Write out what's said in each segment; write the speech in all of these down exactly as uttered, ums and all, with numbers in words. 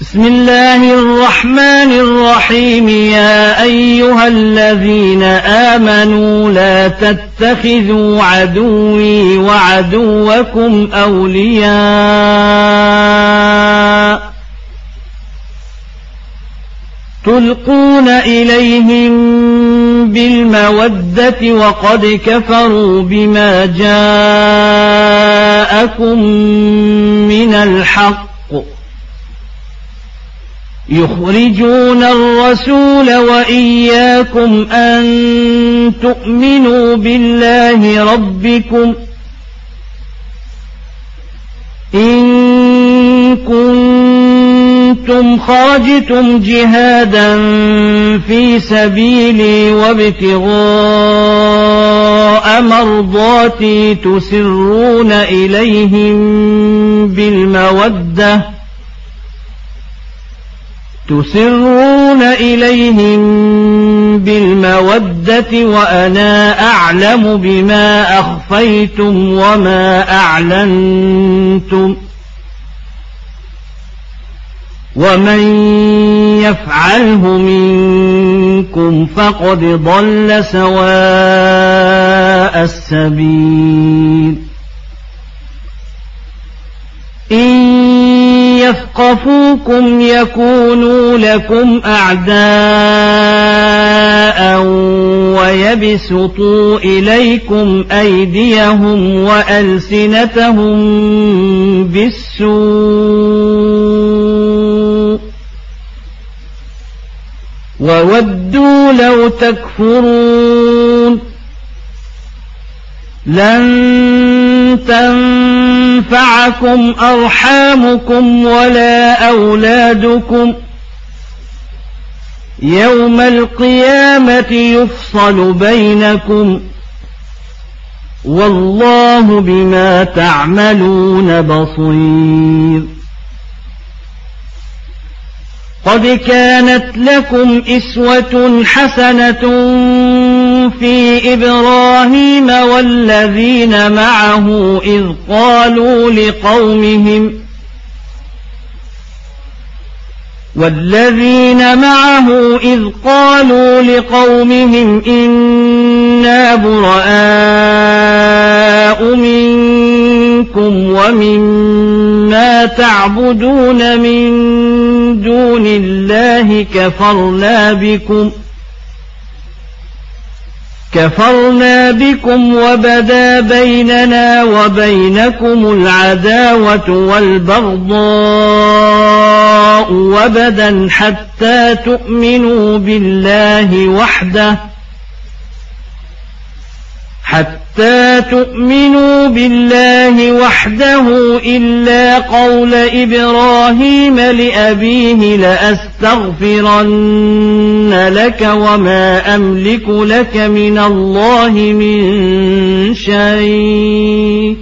بسم الله الرحمن الرحيم يا أيها الذين آمنوا لا تتخذوا عدوي وعدوكم أولياء تلقون إليهم بالمودة وقد كفروا بما جاءكم من الحق يخرجون الرسول وإياكم أن تؤمنوا بالله ربكم إن كنتم خرجتم جهادا في سبيلي وابتغاء مرضاتي تسرون إليهم بالمودة تسرون إليهم بالمودة وأنا أعلم بما أخفيتم وما أعلنتم ومن يفعله منكم فقد ضل سواء السبيل إن يثقفوكم يكونوا لكم أعداء ويبسطوا إليكم أيديهم وألسنتهم بالسوء وودوا لو تكفرون لن تنفعكم أرحامكم ولا أولادكم يوم القيامة يفصل بينكم والله بما تعملون بصير قد كانت لكم إسوة حسنة في إبراهيم والذين معه إذ قالوا لقومهم والذين معه إذ قالوا لقومهم إنا براء منكم ومما تعبدون من دون الله كفرنا بكم كفرنا بكم وبدا بيننا وبينكم العداوة والبغضاء وبدا حتى تؤمنوا بالله وحده حتى تؤمنوا بالله وحده إلا قول إبراهيم لأبيه لأستغفرن لك وما أملك لك من الله من شيء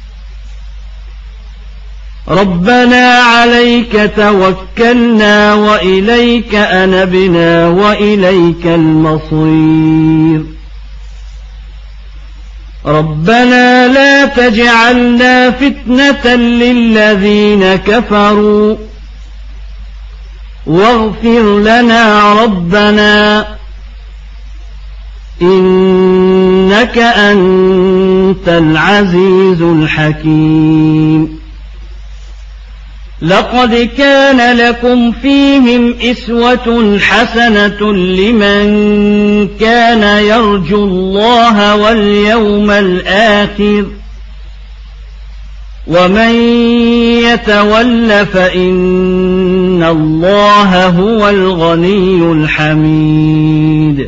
ربنا عليك توكلنا وإليك أنبنا وإليك المصير ربنا لا تجعلنا فتنة للذين كفروا واغفر لنا ربنا إنك أنت العزيز الحكيم لقد كان لكم فيهم إسوة حسنة لمن كان يرجو الله واليوم الآخر ومن يتول فإن الله هو الغني الحميد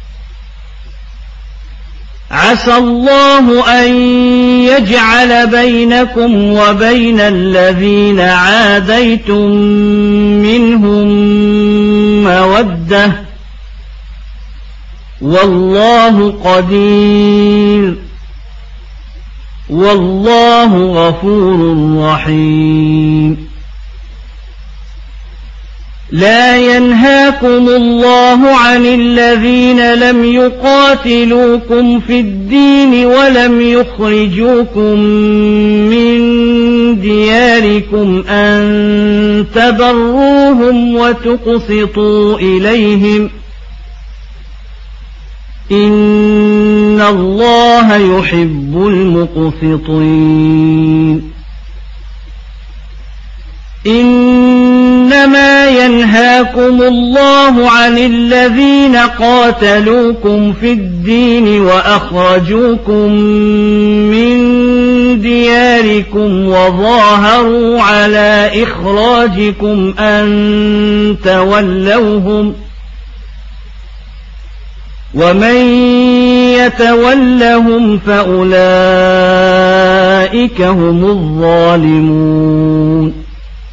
عسى الله أن يجعل بينكم وبين الذين عاديتم منهم مودة والله قدير والله غفور رحيم لا ينهاكم الله عن الذين لم يقاتلوكم في الدين ولم يخرجوكم من دياركم أن تبروهم وتقسطوا إليهم إن الله يحب المقسطين إنما ينهاكم الله عن الذين قاتلوكم في الدين وأخرجوكم من دياركم وظاهروا على إخراجكم أن تولوهم ومن يتولهم فأولئك هم الظالمون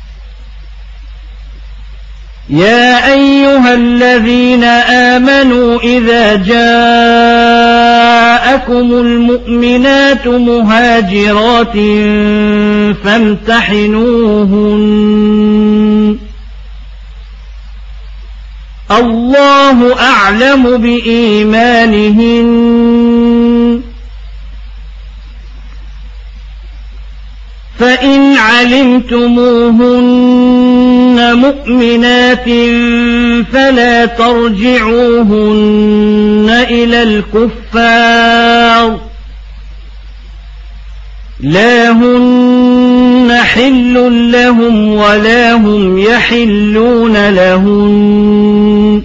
يا أيها الذين آمنوا إذا جاءكم المؤمنات مهاجرات فامتحنوهن الله أعلم بإيمانهن فإن علمتموهن مؤمنات فلا ترجعوهن إلى الكفار لا هن حل لهم ولا هم يحلون لهن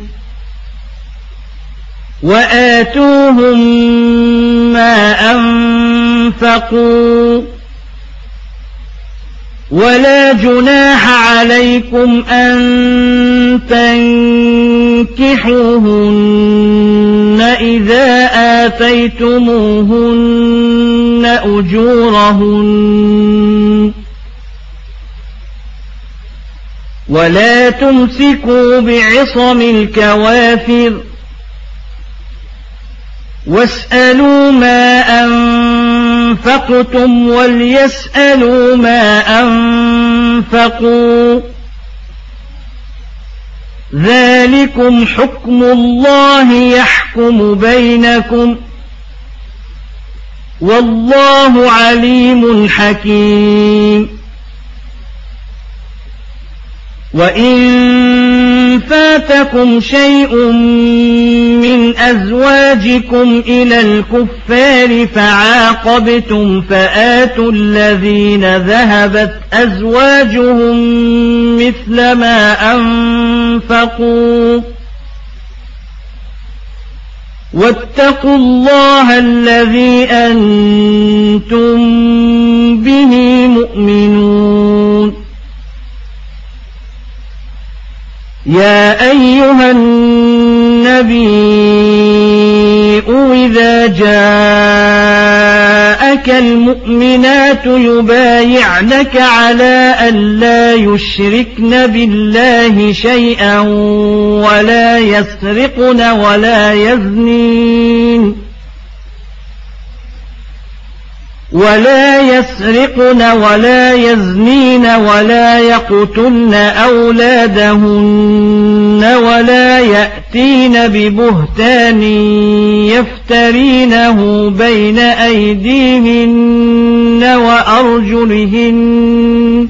وآتوهم ما أنفقوا ولا جناح عليكم أن تنكحوهن إذا آتيتموهن أجورهن ولا تمسكوا بعصم الكوافر واسألوا ما أنفقتم وليسألوا ما أنفقوا ذلكم حكم الله يحكم بينكم والله عليم حكيم وإن فاتكم شيء من أزواجكم إلى الكفار فعاقبتم فآتوا الذين ذهبت أزواجهم مثل ما أنفقوا واتقوا الله الذي أنتم به مؤمنون يا أيها النبي إذا جاءك المؤمنات يبايعنك على أن لا يشركن بالله شيئا ولا يسرقن ولا يزنين ولا يسرقن ولا يزنين ولا يقتلن أولادهن ولا يأتين ببهتان يفترينه بين أيديهن وأرجلهن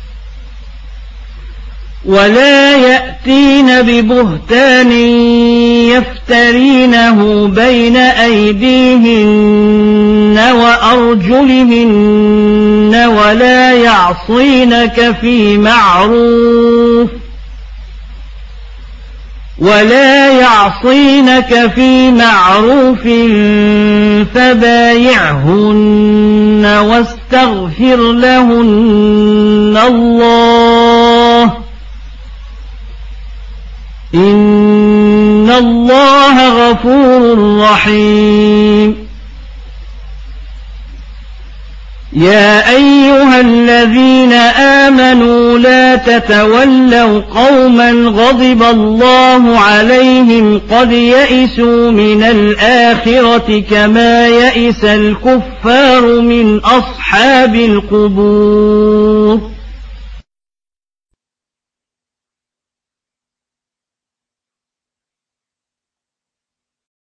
ولا يأتين ببهتان يفترينه بين أيديهن وأرجلهن ولا يعصينك في معروف ولا يعصينك في معروف فبايعهن واستغفر لهن الله إن الله غفور رحيم يا أيها الذين آمنوا لا تتولوا قوما غضب الله عليهم قد يئسوا من الآخرة كما يئس الكفار من أصحاب القبور